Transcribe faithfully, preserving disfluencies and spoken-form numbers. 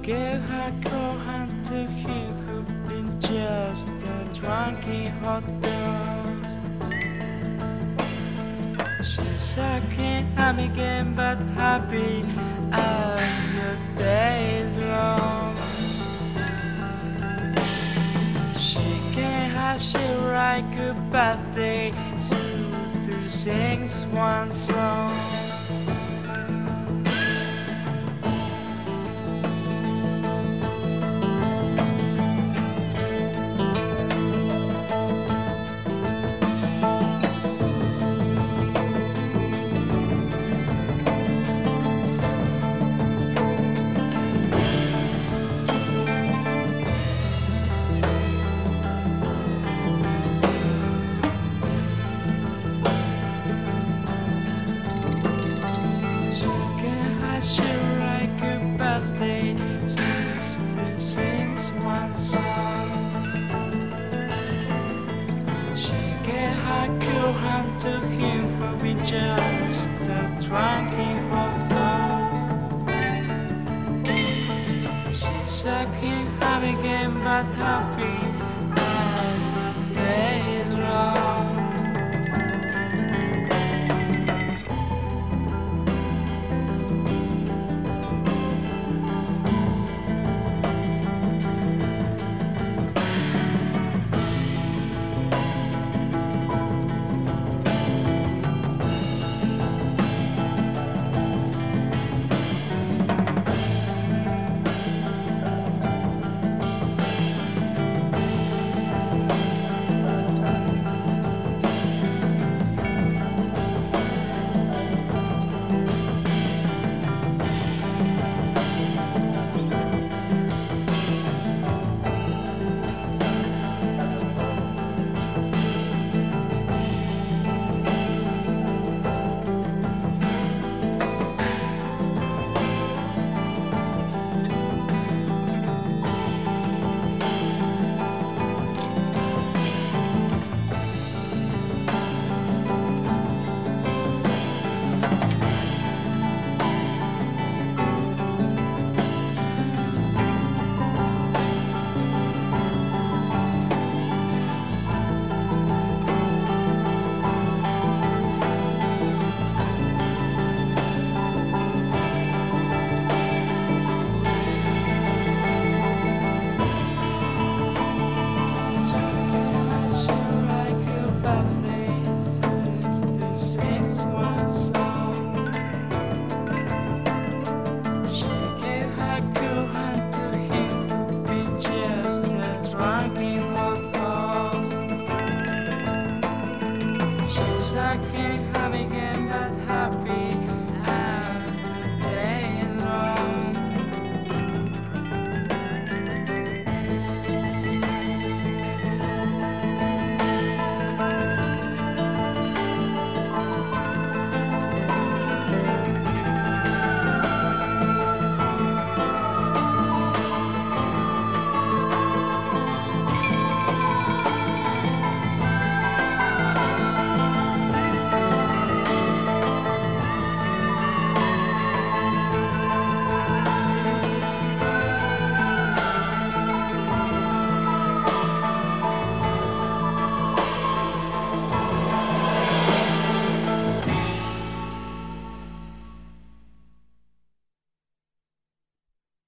gave her cold hand to him who'd been just a drunken hot dog. She's sucking him again, but happy as the day is long. She can have she write good birthday songs to sing one song. She write good birthday songs to sing one song. She gave her cool hand to him who be just a drunken hot dog. She sucked him up again, but happy